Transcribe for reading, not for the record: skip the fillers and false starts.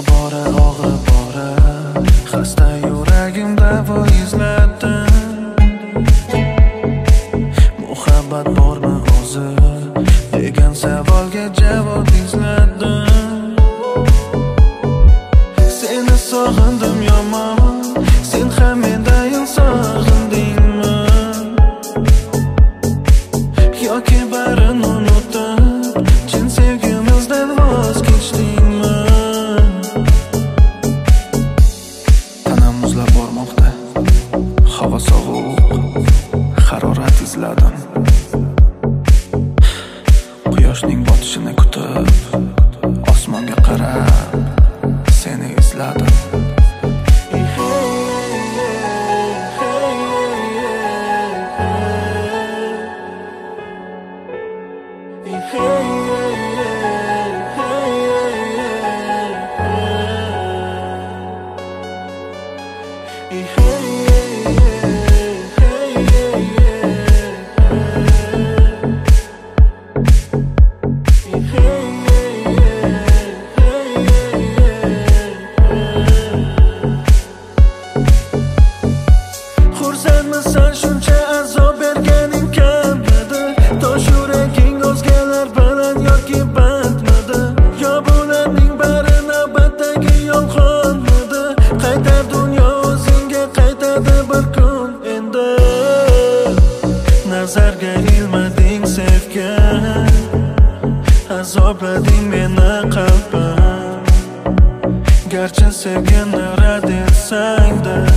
Tobora og'ib borib, xasta yuragim davo izladim. Muhabbat bormi o'zi degan savolga javob izladim. Seni sog'indim yomon, sen ham mendayin sog'indingmi? Yoki barini unutib, chin sevgimizdan voz kechdingmi? Tanam muzlab bormoqda, havo sovuq, harorat izladim. Quyoshning botishini kutib, osmonga qarab seni izladim. Xursandmisan shuncha azob berganing kammidi? Tosh yuraging o'zgalar bilan yoki bandmidi? Yo bularning bari navbatdagi yolg'onmidi? Qaytar dunyo o'zingga qaytadi bir kun endi. Nazarga ilmading sevgan, azoblading meni qalbim. Garchi sevgini rad etsang-da,